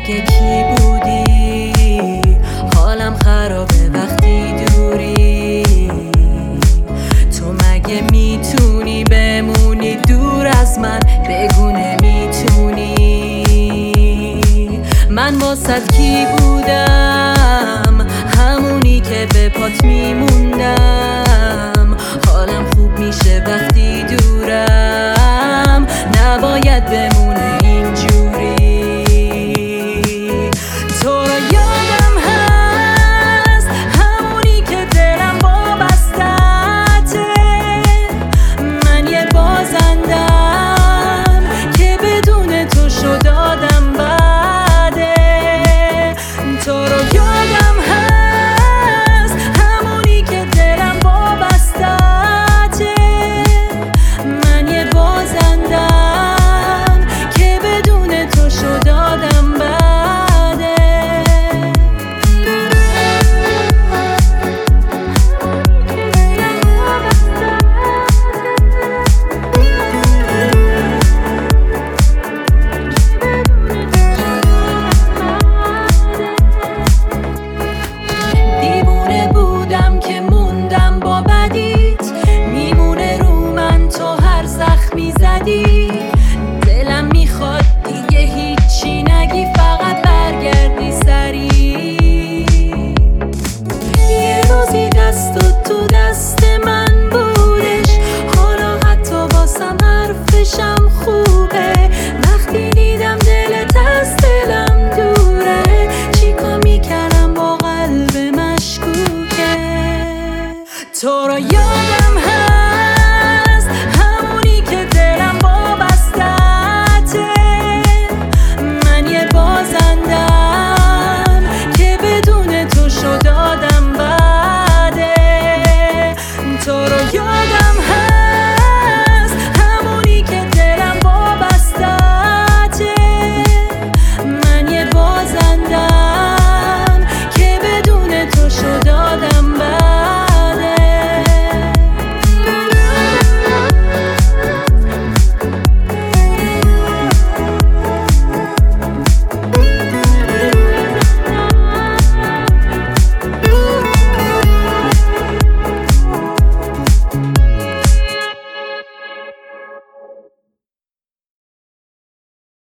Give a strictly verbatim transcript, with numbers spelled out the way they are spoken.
مگه کی بودی؟ حالم خرابه وقتی دوری. تو مگه میتونی بمونی دور از من؟ بگو نمیتونی. من واسد کی بودم؟ همونی که به پات میموندم. حالم خوب میشه وقتی دورم، نباید بمونه اینجوری. تو رو یادم هست، همونی که دلم وابسته‌ته. من یه بازندم که بدون تو شد آدم بده. تو رو یادم هست، همونی که دلم وابسته‌ته. من یه بازندم که بدون تو شد آدم بده. دیوونه بودم که موندم با بدیت، میمونه رو من تو هر زخمی زدی. دلم میخواد دیگه هیچی نگی، فقط برگردی سری. یه روزی دستت تو دست من بودش، حالا حتی واسم حرفشم خوبه. وقتی دیدم دلت از دلم دوره، چیکار میکردم با قلب مشکوکه. تو رو یادم